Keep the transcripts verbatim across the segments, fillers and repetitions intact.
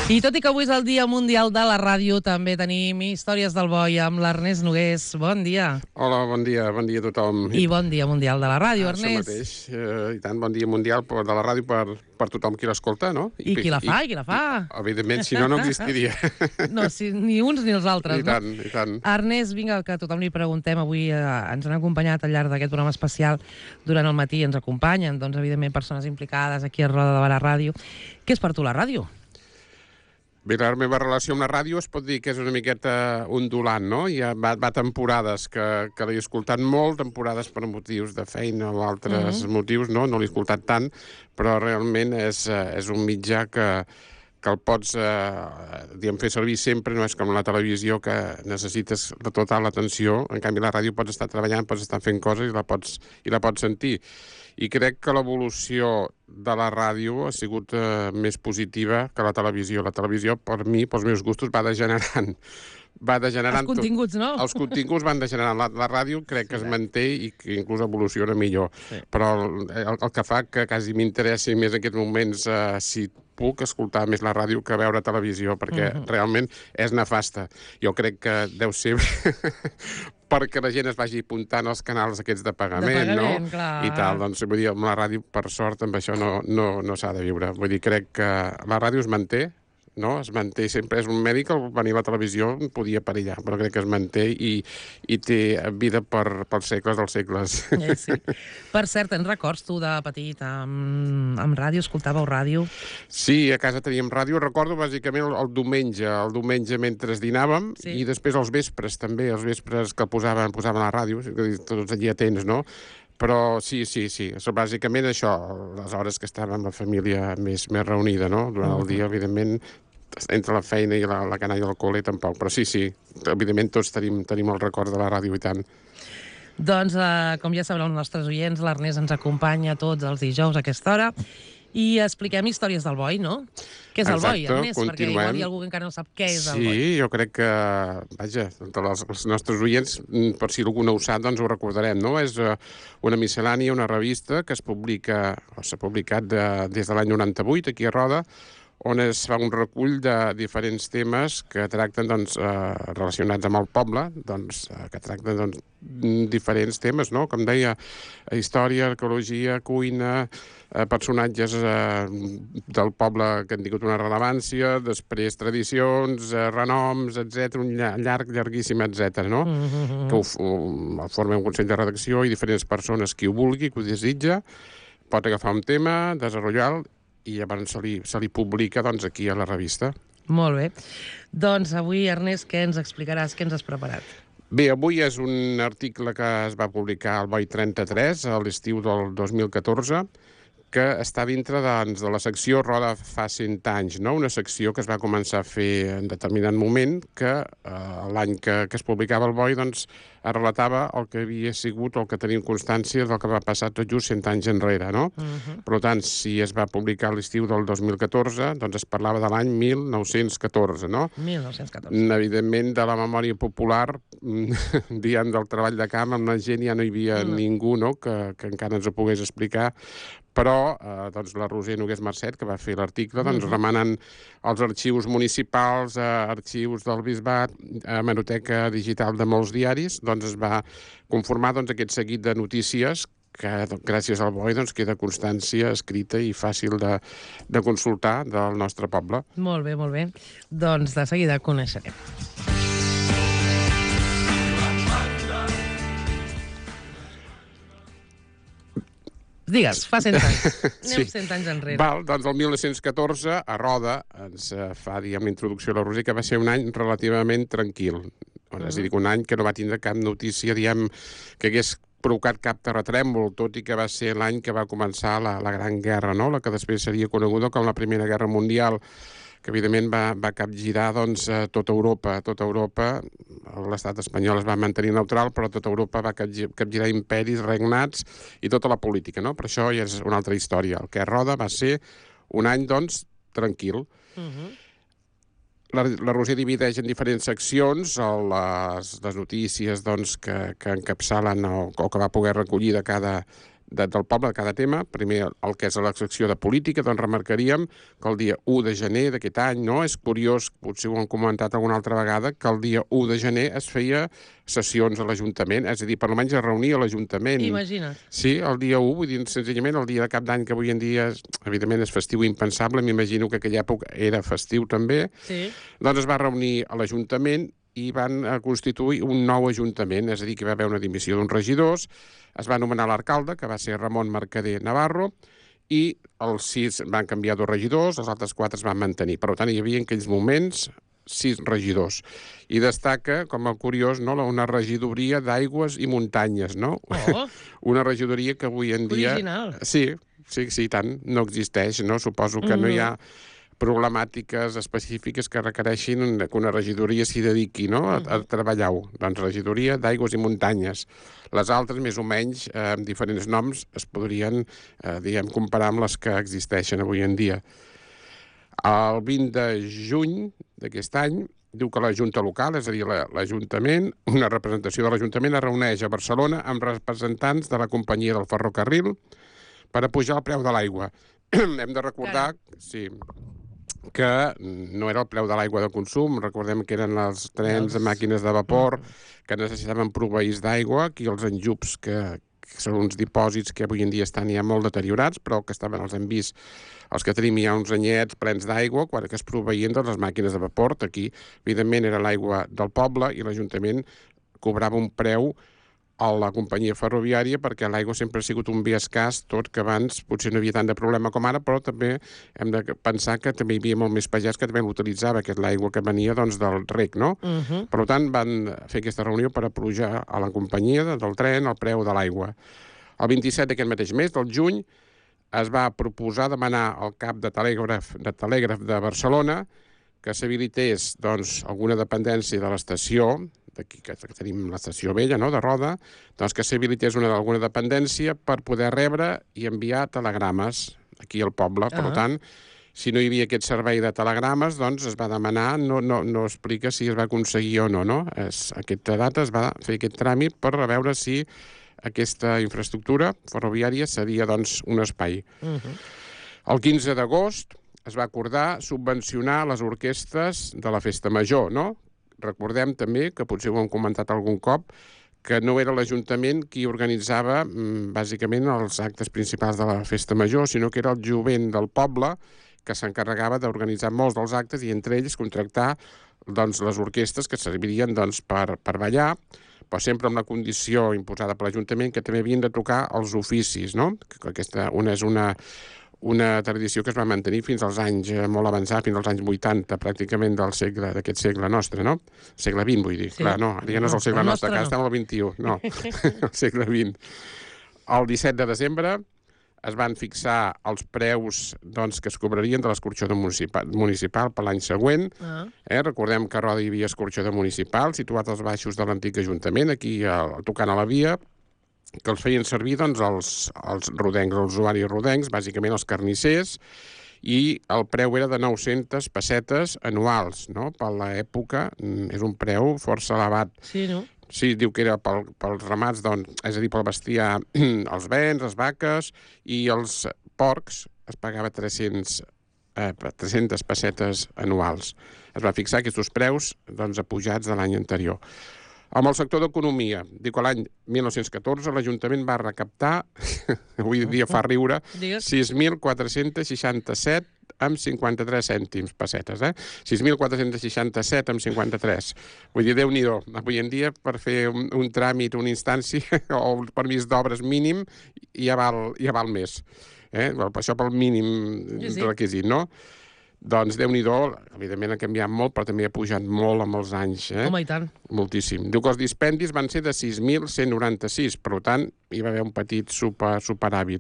I tot i que avui és el Dia Mundial de la Ràdio, també tenim Històries del Boi amb l'Ernest Nogués. Bon dia. Hola, bon dia, bon dia a tothom. I bon dia Mundial de la Ràdio, ah, Ernest. Això mateix, eh, i tant, bon dia mundial de la ràdio per, per tothom qui l'escolta, no? I, I qui la fa, i, i qui la fa. I, evidentment, si no, no existiria. No, si, ni uns ni els altres, I tant, no? I tant. Ernest, vinga, que a tothom li preguntem. Avui eh, ens han acompanyat al llarg d'aquest programa especial durant el matí. Ens acompanyen, doncs, evidentment, persones implicades aquí a Roda de Barà Ràdio. Què és per tu la ràdio? Bé, la meva relació amb la ràdio es pot dir que és una miqueta ondulant, no? Hi ha, va, va temporades que, que l'he escoltat molt, temporades per motius de feina o altres mm-hmm. motius, no? No l'he escoltat tant, però realment és, és un mitjà que, que el pots eh, diguem, fer servir sempre, no és com la televisió que necessites de total l'atenció, en canvi la ràdio pots estar treballant, pots estar fent coses i la pots, i la pots sentir. I crec que l'evolució de la ràdio ha sigut eh, més positiva que la televisió. La televisió, per mi, pels meus gustos, va degenerant. Va degenerant els continguts, no? Els continguts van degenerant. La, la ràdio crec que sí, es manté i que inclús evoluciona millor. Sí. Però el, el, el que fa que quasi m'interessi més en aquests moments eh, si puc escoltar més la ràdio que veure televisió, perquè uh-huh. realment és nefasta. Jo crec que deu ser perquè la gent es vagi apuntant als canals aquests de pagament, de pagament, no? Clar. I tal, doncs vull dir, amb la ràdio, per sort, amb això no, no, no s'ha de viure. Vull dir, crec que la ràdio es manté, no? Es manté sempre, és un mèdic, al venir a la televisió podia perillar, però crec que es manté i, i té vida per, pels segles dels segles. Eh, sí. Per cert, tens records tu de petit amb, amb ràdio? Escoltàveu ràdio? Sí, a casa teníem ràdio. Recordo bàsicament el, el diumenge, el diumenge mentre dinàvem, sí. I després els vespres també, els vespres que posaven, posaven a la ràdio, tots allà atents, no? Però sí, sí, sí. Bàsicament això, les hores que estàvem amb la família més, més reunida, no? Durant el dia, evidentment, entre la feina i la, la canalla al col·le tampoc. Però sí, sí, evidentment tots tenim, tenim el record de la ràdio i tant. Doncs, eh, com ja sabreu els nostres oients, l'Ernest ens acompanya tots els dijous a aquesta hora i expliquem històries del Boi, no? Què és el Boi, Ernest? Continuem. Perquè igual hi ha algú que encara no sap què és el sí, Boi. Sí, jo crec que, vaja, els, els nostres oients, per si algú no ho sap, doncs ho recordarem, no? És una miscel·lània, una revista que es publica, o s'ha publicat de, des de l'any noranta-vuit, aquí a Roda, on es fa un recull de diferents temes que tracten doncs, eh, relacionats amb el poble, doncs, eh, que tracten doncs, diferents temes, no? Com deia, història, arqueologia, cuina, eh, personatges eh, del poble que han tingut una rellevància, després tradicions, eh, renoms, etcètera, un llarg, llarguíssim, etcètera, no? Mm-hmm. Que ho, ho forma un consell de redacció i diferents persones, qui ho vulgui, qui ho desitja, pot agafar un tema, desenvolupar-lo, i llavors se li, se li publica doncs, aquí a la revista. Molt bé. Doncs avui, Ernest, què ens explicaràs? Què ens has preparat? Bé, avui és un article que es va publicar al Boi trenta-tres, a l'estiu del dos mil catorze, que està dintre doncs, de la secció Roda fa cent anys, no? Una secció que es va començar a fer en determinat moment, que eh, l'any que, que es publicava el Boi doncs, es relatava el que havia sigut, el que tenim constància del que va passar tot just cent anys enrere, no? Uh-huh. Per tant, si es va publicar a l'estiu del dos mil catorze, doncs es parlava de l'any mil nou-cents catorze, no? mil nou-cents catorze. Evidentment, de la memòria popular, diem del treball de camp, amb la gent ja no hi havia uh-huh. ningú, no?, que, que encara ens ho pogués explicar, però eh, doncs, la Roser Nogués Marcet, que va fer l'article, doncs, uh-huh. remenant els arxius municipals, eh, arxius del Bisbat, hemeroteca digital de molts diaris, doncs es va conformar doncs, aquest seguit de notícies que gràcies al Boi doncs, queda constància escrita i fàcil de, de consultar del nostre poble. Molt bé, molt bé. Doncs de seguida coneixerem. Digues, fa cent anys. Anem sí. cent anys enrere. Val, doncs el mil nou-cents catorze, a Roda, ens fa, diguem, l'introducció a la Roser, que va ser un any relativament tranquil. Uh-huh. És a dir, un any que no va tindre cap notícia, diguem, que hagués provocat cap terratrèmol, tot i que va ser l'any que va començar la, la Gran Guerra, no? La que després seria coneguda com la Primera Guerra Mundial, que evidentment va, va capgirar doncs, a tota Europa. Tota Europa, l'estat espanyol es va mantenir neutral, però tota Europa va capgirar imperis, regnats i tota la política, no? Per això ja és una altra història. El que a Roda va ser un any, doncs, tranquil. Uh-huh. La, la Roser divideix en diferents seccions les, les notícies doncs, que, que encapçalen o, o que va poder recollir de cada, de, del poble de cada tema. Primer, el que és la secció de política, doncs remarcaríem que el dia u de gener d'aquest any, no? És curiós, potser ho hem comentat alguna altra vegada, que el dia u de gener es feia sessions a l'Ajuntament, és a dir, per almenys es reunia a l'Ajuntament. Imagina't. Sí, el dia u, vull dir, senzillament el dia de cap d'any, que avui en dia, evidentment, és festiu impensable, m'imagino que aquella època era festiu també, Sí. doncs es va reunir a l'Ajuntament i van constituir un nou Ajuntament, és a dir, que va haver una dimissió d'uns regidors, es va nomenar l'alcalde, que va ser Ramon Mercader Navarro, i els sis van canviar dos regidors, els altres quatre es van mantenir. Per tant, hi havia en aquells moments sis regidors. I destaca, com a curiós, no, una regidoria d'aigües i muntanyes, no? Oh. Una regidoria que avui en dia... Original. Sí, sí, sí, tant, no existeix, no? Suposo que no hi ha problemàtiques específiques que requereixin que una regidoria s'hi dediqui, no?, a, a treballar-ho. Doncs regidoria d'aigües i muntanyes. Les altres, més o menys, eh, amb diferents noms, es podrien, eh, diguem, comparar amb les que existeixen avui en dia. El vint de juny d'aquest any diu que la Junta Local, és a dir, l'Ajuntament, una representació de l'Ajuntament es reuneix a Barcelona amb representants de la companyia del ferrocarril per apujar el preu de l'aigua. Hem de recordar, sí, que no era el preu de l'aigua de consum, recordem que eren els trens, màquines de vapor, que necessitaven proveïts d'aigua, aquí els enjups, que, que són uns dipòsits que avui en dia estan ja molt deteriorats, però que estaven, els hem vist, els que tenim ja uns anyets plens d'aigua, quan que es proveïen de les màquines de vapor. Aquí, evidentment, era l'aigua del poble i l'Ajuntament cobrava un preu a la companyia ferroviària perquè l'aigua sempre ha sigut un bé escàs, tot que abans potser no hi havia tant de problema com ara, però també hem de pensar que també hi havia molt més pagès que també l'utilitzava, que és l'aigua que venia doncs, del rec, no? Uh -huh. Per tant, van fer aquesta reunió per apujar a la companyia del tren el preu de l'aigua. El vint-i-set d'aquest mateix mes, del juny, es va proposar demanar al cap de telègraf de, telègraf de Barcelona que s'habilités doncs, alguna dependència de l'estació, d'aquí que tenim l'estació vella, no?, de Roda, doncs que s'habilités una d'alguna dependència per poder rebre i enviar telegrames aquí al poble. Per Ah. tant, si no hi havia aquest servei de telegrames, doncs es va demanar, no, no, no explica si es va aconseguir o no, no? Es, aquesta data es va fer aquest tràmit per veure si aquesta infraestructura ferroviària seria, doncs, un espai. Uh -huh. El quinze d'agost es va acordar subvencionar les orquestres de la Festa Major, no? Recordem també, que potser ho hem comentat algun cop, que no era l'Ajuntament qui organitzava bàsicament els actes principals de la Festa Major, sinó que era el jovent del poble que s'encarregava d'organitzar molts dels actes i entre ells contractar doncs, les orquestres que servirien doncs, per, per ballar, però sempre amb la condició imposada per l'Ajuntament que també havien de tocar els oficis, no? Que aquesta una és una... una tradició que es va mantenir fins als anys eh, molt avançats, fins als anys vuitanta, pràcticament del segle, d'aquest segle nostre, no? Segle vint, vull dir. Sí. Clar, no, ja no és el segle no, nostre, que no. Estem al vint-i-u, no, el segle vint. El disset de desembre es van fixar els preus doncs, que es cobrarien de l'escorxador municipal, municipal per l'any següent. Uh-huh. eh? Recordem que a Roda hi havia escorxador municipal, situat als baixos de l'antic Ajuntament, aquí a, tocant a la via, que els feien servir doncs, els, els rodencs, els usuaris rodencs, bàsicament els carnissers, i el preu era de nou-centes pessetes anuals, no? Per l'època és un preu força elevat. Sí, no? Sí, diu que era pel, pels ramats, doncs, és a dir, pel bestiar, els bens, les vaques, i els porcs es pagava tres-cents, eh, tres-centes pessetes anuals. Es va fixar aquests preus doncs, apujats de l'any anterior. Amb el sector d'economia, diu que l'any mil nou-cents catorze l'Ajuntament va recaptar, avui dia fa riure, sis mil quatre-cents seixanta-set amb cinquanta-tres cèntims pessetes, eh? sis mil quatre-cents seixanta-set amb cinquanta-tres. Vull dir, Déu-n'hi-do. Avui en dia, per fer un, un tràmit, una instància o un permís d'obres mínim, ja val, ja val més. Eh? Això pel mínim sí, sí. requisit, no? Doncs Déu-n'hi-do, evidentment ha canviat molt, però també ha pujat molt amb els anys. Eh? Home, i tant. Moltíssim. Diu que els dispendis van ser de sis mil cent noranta-sis, per tant, hi va haver un petit super, superàvit.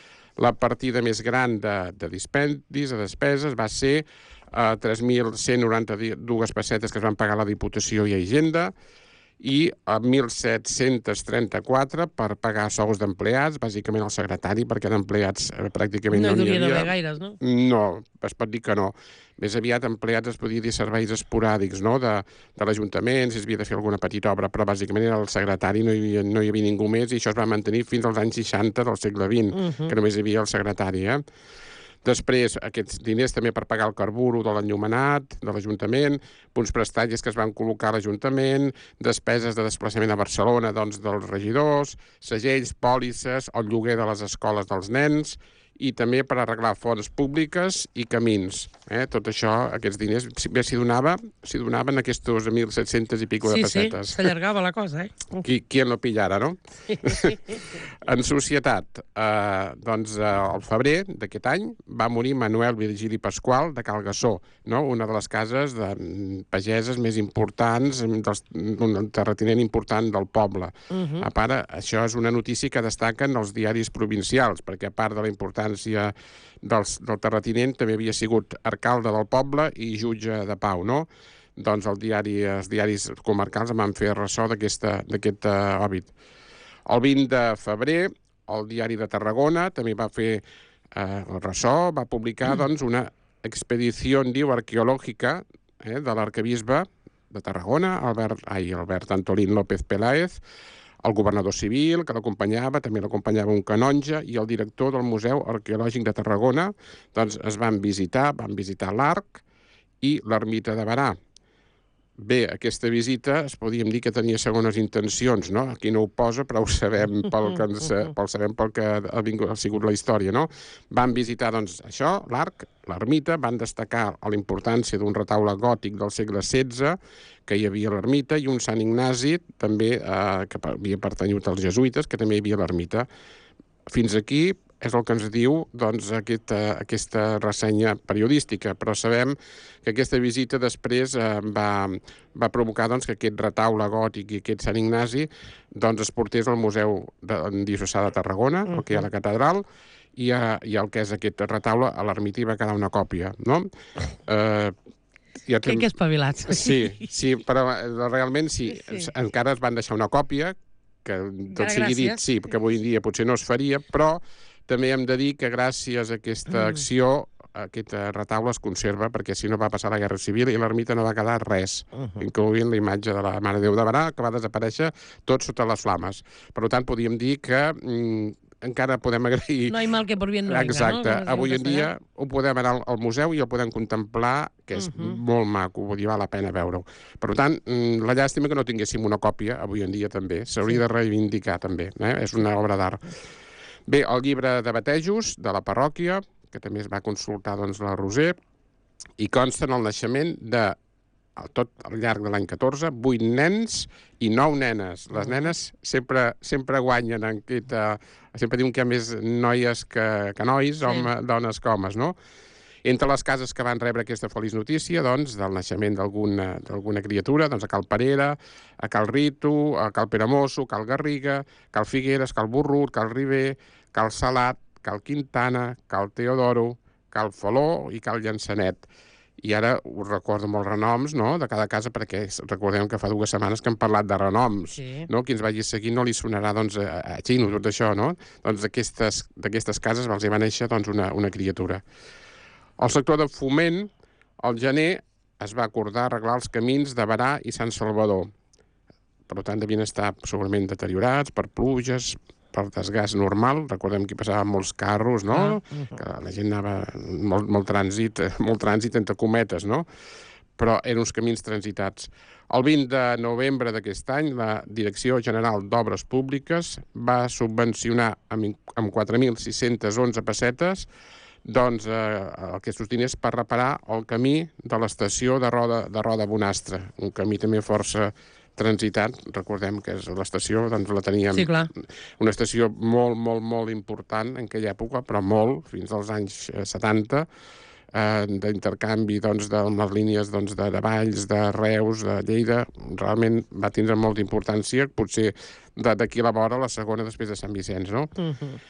La partida més gran de, de dispendis, de despeses, va ser uh, tres mil cent noranta-dos pessetes que es van pagar a la Diputació i a Hisenda, i a mil set-cents trenta-quatre per pagar sous d'empleats, bàsicament el secretari, perquè d'empleats eh, pràcticament no No hi n'hi devien havia. haver gaires, no? No, es pot dir que no. Més aviat empleats es podia dir serveis esporàdics, no?, de, de l'Ajuntament, si es havia de fer alguna petita obra, però bàsicament era el secretari, no hi havia, no hi havia ningú més, i això es va mantenir fins als anys seixanta del segle vint, uh -huh. que només hi havia el secretari, eh? Després, aquests diners també per pagar el carburo de l'enllumenat, de l'Ajuntament, punts prestatges que es van col·locar a l'Ajuntament, despeses de desplaçament a Barcelona, doncs, dels regidors, segells, pòlisses, el lloguer de les escoles dels nens, i també per arreglar fonts públiques i camins. Eh? Tot això, aquests diners, bé s'hi donava, s'hi donaven aquests mil set-cents i pico de Sí, pessetes. sí, s'allargava la cosa, eh? Qui, qui en lo pillara, no? En societat, eh, doncs, eh, al febrer d'aquest any va morir Manuel Virgili Pasqual de Calgassó, no? Una de les cases de pageses més importants, dels, un terratinent important del poble. Uh -huh. A part, això és una notícia que destaquen els diaris provincials, perquè a part de la importància dels, del terratinent també havia sigut alcalde del poble i jutge de pau, no? Doncs el diari, els diaris comarcals em van fer ressò d'aquest uh, òbit. El vint de febrer, el diari de Tarragona també va fer eh, ressò, va publicar mm. doncs, una expedició, diu, arqueològica eh, de l'arquebisbe de Tarragona, Albert, ai, Albert Antolín López Peláez, el governador civil que l'acompanyava, també l'acompanyava un canonge, i el director del Museu Arqueològic de Tarragona, doncs es van visitar, van visitar l'Arc i l'ermita de Berà. Bé, aquesta visita es podíem dir que tenia segones intencions, no? Aquí no ho posa, però ho sabem pel que, ens, pel, sabem pel que ha, vingut, ha sigut la història, no? Van visitar, doncs, això, l'Arc, l'ermita, van destacar la importància d'un retaule gòtic del segle setze que hi havia a l'ermita, i un Sant Ignasi, també, eh, que havia pertanyut als jesuïtes, que també hi havia a l'ermita. Fins aquí és el que ens diu, doncs, aquesta, aquesta ressenya periodística, però sabem que aquesta visita després eh, va, va provocar doncs, que aquest retaule gòtic i aquest Sant Ignasi doncs, es portés al Museu de, Diocesà de Tarragona, uh-huh. el que hi ha a la catedral, i, a, i el que és aquest retaule a l'ermita hi va quedar una còpia, no? Eh, ja que, que espavilats. Sí, sí, però realment sí, sí. Encara es van deixar una còpia, que tot sigui dit, sí, que avui en dia potser no es faria, però també hem de dir que gràcies a aquesta acció aquest retaule es conserva, perquè si no va passar la Guerra Civil i l'ermita no va quedar res, uh -huh. incloent la imatge de la Mare de Déu de Berà, que va desaparèixer tot sota les flames. Per tant, podíem dir que mm, encara podem agrair... No hi mal que por bien no venga, exacte. No? Avui en dia ho podem anar al, al museu i el podem contemplar, que és uh -huh. molt maco, vull dir, val la pena veure-ho. Per tant, la llàstima que no tinguéssim una còpia, avui en dia també. S'hauria sí. de reivindicar també, eh? És una obra d'art. Bé, el llibre de batejos de la parròquia, que també es va consultar, doncs, la Roser, i consta en el naixement de, tot al llarg de l'any catorze, vuit nens i nou nenes. Les nenes sempre, sempre guanyen en aquesta... Sempre diuen que hi ha més noies que, que nois, sí. home, dones que homes, no? Entre les cases que van rebre aquesta feliç notícia, doncs, del naixement d'alguna d'alguna criatura, doncs, a Cal Parera, a Cal Ritu, a Cal Peramoso, Cal Garriga, Cal Figueres, Cal Burrut, Cal Riber, Cal Salat, Cal Quintana, Cal Teodoro, Cal Faló i Cal Llançanet. I ara us recordo amb els renoms, no?, de cada casa, perquè recordem que fa dues setmanes que hem parlat de renoms, sí. no? Qui ens vagi seguint no li sonarà, doncs, a, a xino, tot això, no? Doncs d'aquestes cases els hi va néixer, doncs, una, una criatura. Al sector de foment, al gener, es va acordar arreglar els camins de Berà i Sant Salvador. Per tant, devien estar segurament deteriorats per pluges, per desgast normal. Recordem que hi passaven molts carros, no? Ah, uh-huh. Que la gent anava molt, molt trànsit, molt trànsit entre cometes, no? Però eren uns camins transitats. El vint de novembre d'aquest any, la Direcció General d'Obres Públiques va subvencionar amb, amb quatre mil sis-cents onze pessetes doncs, eh, aquests diners per reparar el camí de l'estació de Roda, de Roda Bonastre, un camí també força transitat. Recordem que és l'estació, doncs la teníem... Sí, clar. Una estació molt, molt, molt important en aquella època, però molt, fins als anys setanta, eh, d'intercanvi, doncs, de les línies, doncs, de, de Valls, de Reus, de Lleida. Realment va tindre molta importància, potser d'aquí a la vora, la segona després de Sant Vicenç, no? Uh-huh.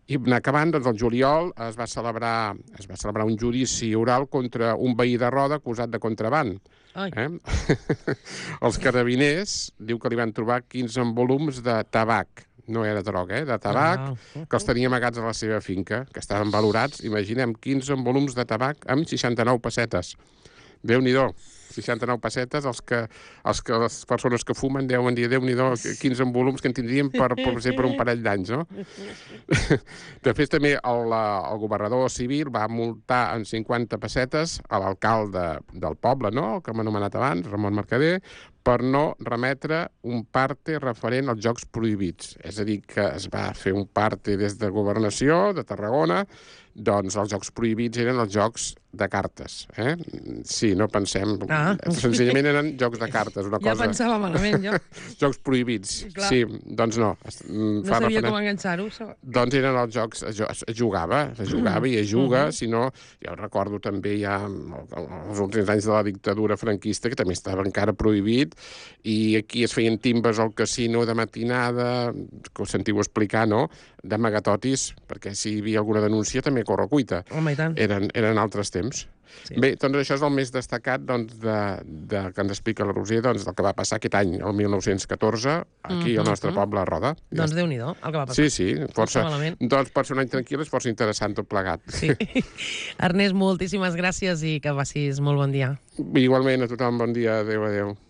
I anar acabant, doncs, el juliol es va celebrar es va celebrar un judici oral contra un veí de Roda acusat de contraban. Eh? Els carabiners diu que li van trobar quinze volums de tabac, no era droga, eh? de tabac, ah. que els tenia amagats a la seva finca, que estaven valorats, imaginem, quinze volums de tabac amb seixanta-nou pessetes. Déu-n'hi-do. seixanta-nou pessetes, els que, els que les persones que fumen deuen dir, Déu-n'hi-do, quinze volums que en tindríem per, per, per un parell d'anys, no? Després també el, el governador civil va multar en cinquanta pessetes a l'alcalde del poble, no?, el que hem anomenat abans, Ramon Mercader, per no remetre un parte referent als jocs prohibits. És a dir, que es va fer un parte des de Governació, de Tarragona, doncs els jocs prohibits eren els jocs de cartes. Eh? Sí, no pensem... Ah. Senzillament eren jocs de cartes, una ja cosa... Ja pensava malament, jo. Jocs prohibits. Clar. Sí, doncs no. No Fa sabia referent... com enganxar-ho. Doncs eren els jocs... Es jugava, es jugava i es juga, mm. si no... Jo recordo també ja els últims anys de la dictadura franquista, que també estava encara prohibit, i aquí es feien timbes al casino de matinada, que us sentiu explicar, no?, d'amagatotis, perquè si hi havia alguna denúncia també corre cuita. Home, i tant. Eren, eren altres temps. Sí. Bé, doncs això és el més destacat doncs, de, de, que ens explica la Roser, doncs, del que va passar aquest any, el mil nou-cents catorze, aquí mm-hmm. al nostre poble, a Roda. Doncs ja Déu-n'hi-do, el que va passar. Sí, sí, força, doncs per ser un any tranquil és força interessant tot plegat. Sí. Ernest, moltíssimes gràcies i que passis molt bon dia. Igualment, a tothom, bon dia. Adéu, adéu.